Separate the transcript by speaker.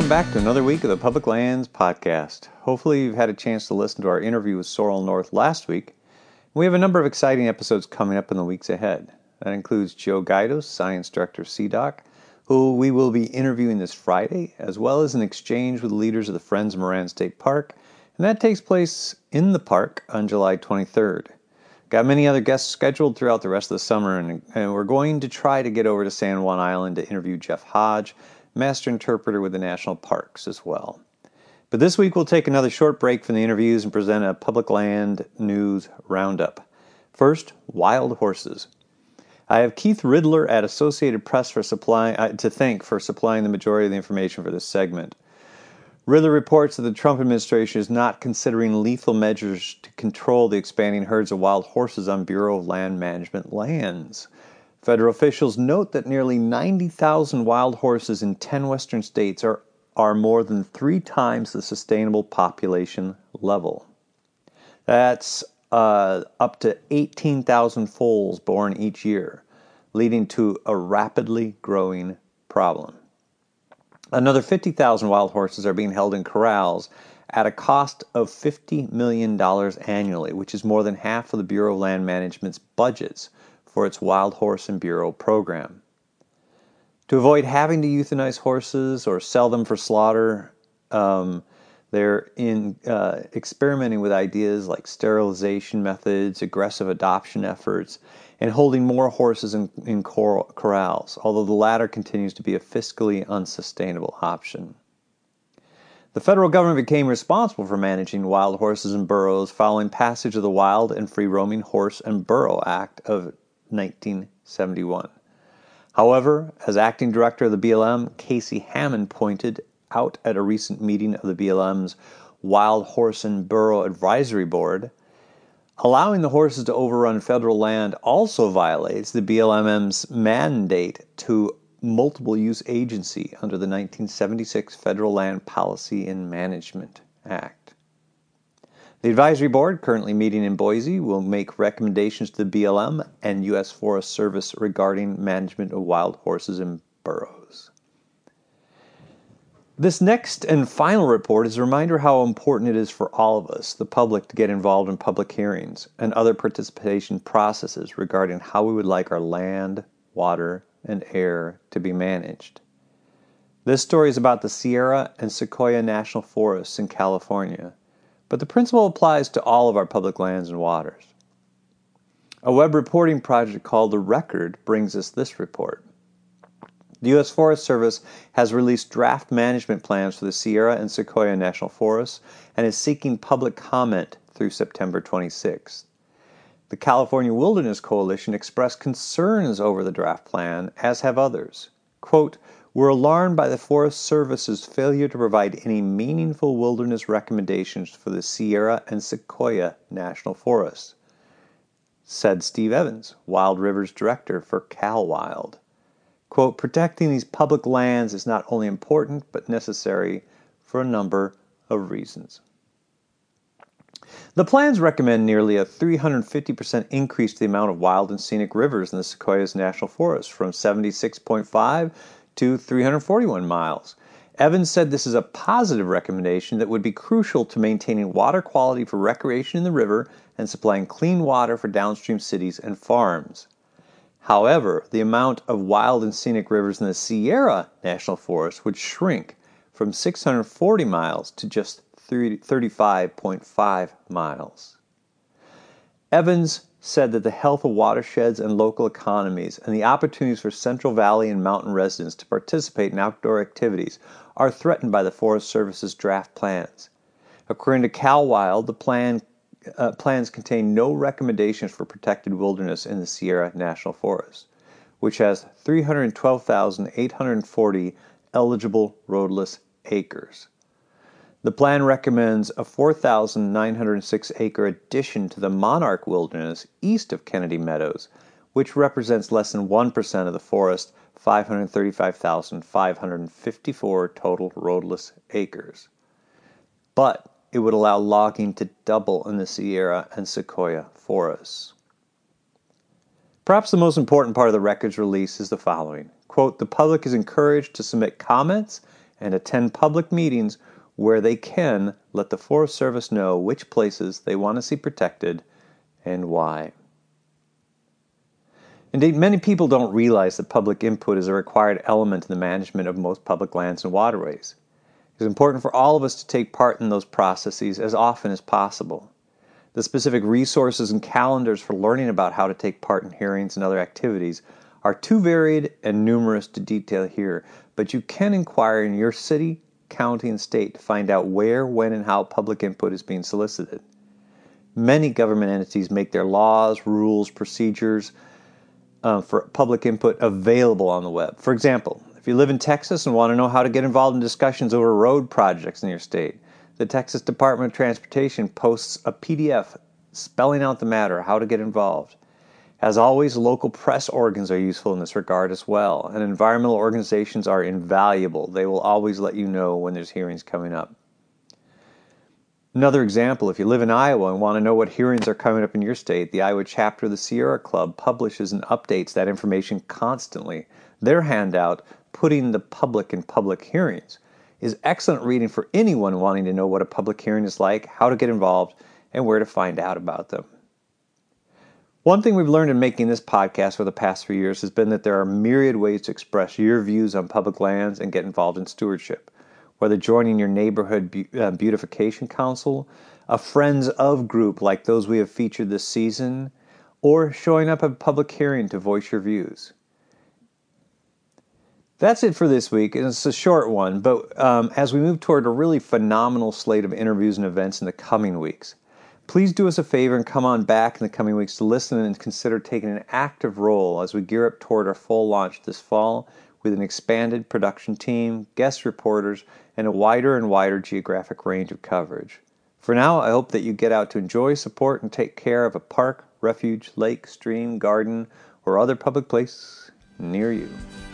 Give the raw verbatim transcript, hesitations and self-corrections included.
Speaker 1: back to another week of the Public Lands Podcast. Hopefully you've had a chance to listen to our interview with Sorrel North last week. We have a number of exciting episodes coming up in the weeks ahead. That includes Joe Gaidos, Science Director of C D O C, who we will be interviewing this Friday, as well as an exchange with leaders of the Friends of Moran State Park, and that takes place in the park on July twenty-third. Got many other guests scheduled throughout the rest of the summer, and, and we're going to try to get over to San Juan Island to interview Jeff Hodge, Master Interpreter with the National Parks as well. But this week we'll take another short break from the interviews and present a public land news roundup. First, wild horses. I have Keith Riddler at Associated Press for supply, uh, to thank for supplying the majority of the information for this segment. Riddler reports that the Trump administration is not considering lethal measures to control the expanding herds of wild horses on Bureau of Land Management lands. Federal officials note that nearly ninety thousand wild horses in ten western states are, are more than three times the sustainable population level. That's uh, up to eighteen thousand foals born each year, leading to a rapidly growing problem. Another fifty thousand wild horses are being held in corrals at a cost of fifty million dollars annually, which is more than half of the Bureau of Land Management's budgets for its Wild Horse and Bureau program. To avoid having to euthanize horses or sell them for slaughter, um, they're in uh, experimenting with ideas like sterilization methods, aggressive adoption efforts, and holding more horses in, in cor- corrals, although the latter continues to be a fiscally unsustainable option. The federal government became responsible for managing wild horses and burros following passage of the Wild and Free Roaming Horse and Burro Act of nineteen seventy-one. However, as acting director of the B L M, Casey Hammond pointed out at a recent meeting of the B L M's Wild Horse and Burro Advisory Board, allowing the horses to overrun federal land also violates the B L M M's mandate to multiple use agency under the nineteen seventy-six Federal Land Policy and Management Act. The advisory board, currently meeting in Boise, will make recommendations to the B L M and U S Forest Service regarding management of wild horses and burros. This next and final report is a reminder how important it is for all of us, the public, to get involved in public hearings and other participation processes regarding how we would like our land, water, and air to be managed. This story is about the Sierra and Sequoia National Forests in California, but the principle applies to all of our public lands and waters. A web reporting project called The Record brings us this report. The U S Forest Service has released draft management plans for the Sierra and Sequoia National Forests and is seeking public comment through September twenty-sixth. The California Wilderness Coalition expressed concerns over the draft plan, as have others. Quote, "We're alarmed by the Forest Service's failure to provide any meaningful wilderness recommendations for the Sierra and Sequoia National Forests," said Steve Evans, Wild Rivers Director for CalWild. Quote, "Protecting these public lands is not only important, but necessary for a number of reasons." The plans recommend nearly a three hundred fifty percent increase to the amount of wild and scenic rivers in the Sequoia's National Forest, from seventy-six point five to three hundred forty-one miles. Evans said this is a positive recommendation that would be crucial to maintaining water quality for recreation in the river and supplying clean water for downstream cities and farms. However, the amount of wild and scenic rivers in the Sierra National Forest would shrink from six hundred forty miles to just thirty-five point five miles. Evans said that the health of watersheds and local economies and the opportunities for Central Valley and mountain residents to participate in outdoor activities are threatened by the Forest Service's draft plans. According to CalWild, the plan, uh, plans contain no recommendations for protected wilderness in the Sierra National Forest, which has three hundred twelve thousand eight hundred forty eligible roadless acres. The plan recommends a four thousand nine hundred six acre addition to the Monarch Wilderness east of Kennedy Meadows, which represents less than one percent of the forest's five hundred thirty-five thousand five hundred fifty-four total roadless acres. But it would allow logging to double in the Sierra and Sequoia forests. Perhaps the most important part of the record's release is the following. Quote, "The public is encouraged to submit comments and attend public meetings where they can let the Forest Service know which places they want to see protected and why. Indeed, many people don't realize that public input is a required element in the management of most public lands and waterways. It is important for all of us to take part in those processes as often as possible. The specific resources and calendars for learning about how to take part in hearings and other activities are too varied and numerous to detail here, but you can inquire in your city, county, and state to find out where, when, and how public input is being solicited. Many government entities make their laws, rules, procedures uh, for public input available on the web. For example, if you live in Texas and want to know how to get involved in discussions over road projects in your state, the Texas Department of Transportation posts a P D F spelling out the matter, how to get involved. As always, local press organs are useful in this regard as well, and environmental organizations are invaluable. They will always let you know when there's hearings coming up. Another example, if you live in Iowa and want to know what hearings are coming up in your state, the Iowa chapter of the Sierra Club publishes and updates that information constantly. Their handout, Putting the Public in Public Hearings, is excellent reading for anyone wanting to know what a public hearing is like, how to get involved, and where to find out about them. One thing we've learned in making this podcast for the past three years has been that there are myriad ways to express your views on public lands and get involved in stewardship. Whether joining your neighborhood be- uh, beautification council, a Friends of group like those we have featured this season, or showing up at a public hearing to voice your views. That's it for this week. It's a short one, but um, as we move toward a really phenomenal slate of interviews and events in the coming weeks, please do us a favor and come on back in the coming weeks to listen and consider taking an active role as we gear up toward our full launch this fall with an expanded production team, guest reporters, and a wider and wider geographic range of coverage. For now, I hope that you get out to enjoy, support, and take care of a park, refuge, lake, stream, garden, or other public place near you.